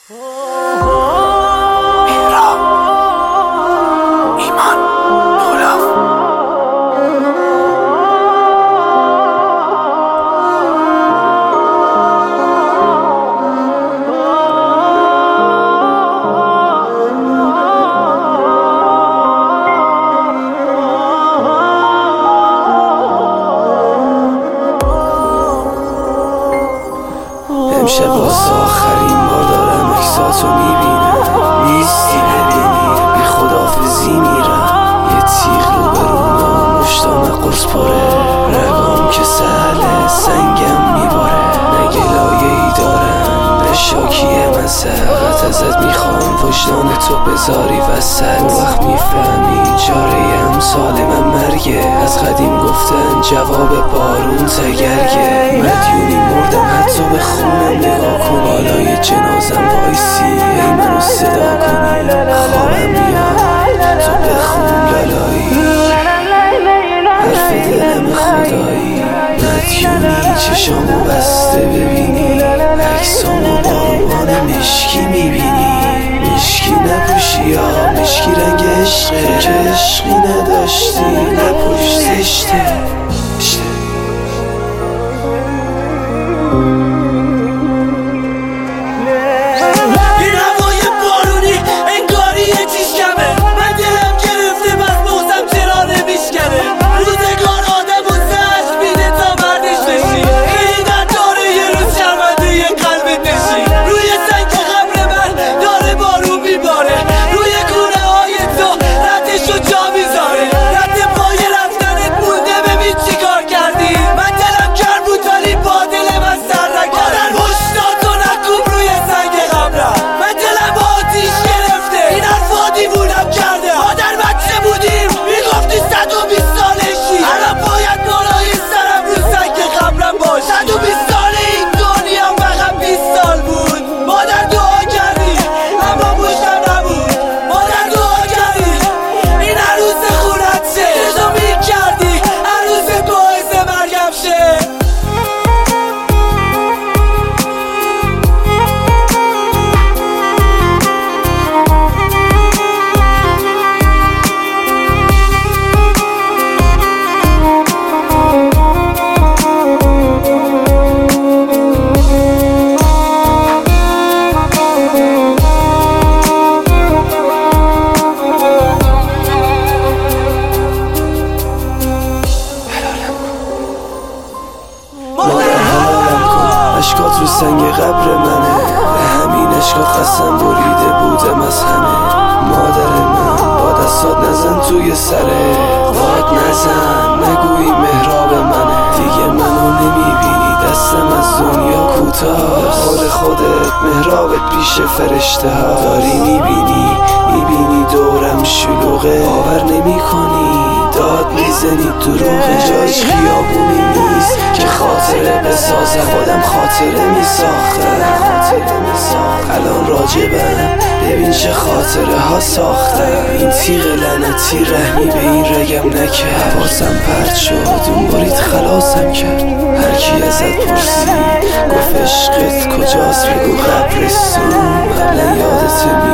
امشب واسه آخرین بار دارم اکساتو میبینم، نیستی ببینی بی خداحافظی میرم. یه تیغ رو برونا مشتام قرص پره، رگام که سهله سنگم میباره. نه گلایه ای دارم نه شاکیه من، فقط ازت میخوام وجدان تو بذاری وسط. وقت میفهمی چاره امسال من مرگه، از قدیم گفتن جواب بارون تگرگه. مدیونی مردم حتی به خونم نگاه کنی، بالای جنازم وایسی ای منو صدا کنی. خوابم میاد تو بخون لالایی، حرف دلم خدایی. مدیونی چشامو بسته ببینی، عکسامو باروان مشکی میبینی. مشکی نپوشی یا مشکی رنگ عشقه، که عشقی نداشتی نه پشت زشته. اشکات رو سنگ قبر منه، به همین اشکات قسم بریده بودم از همه. مادر من با دستات نزن توی سره، داد نزن نگویی مهراب منه. دیگه منو نمیبینی دستم از دنیا کوتاه، حال خودت مهرابت پیش فرشته ها. داری میبینی دورم شلوغه، باور نمی کنی داد میزنی دروغه. جایش خیابونی نیست که خاطره بسازم، خودم خاطره میساختم. الان راجبم ببین چه خاطره ها ساختم. این تیغ لعنتی رحمی به این رگم نکرد، حواسم پرت شد اون برید خلاصم کرد. هرکی ازت پرسید گفت عشقت کجاست بگو قبرستون. قبلا یادت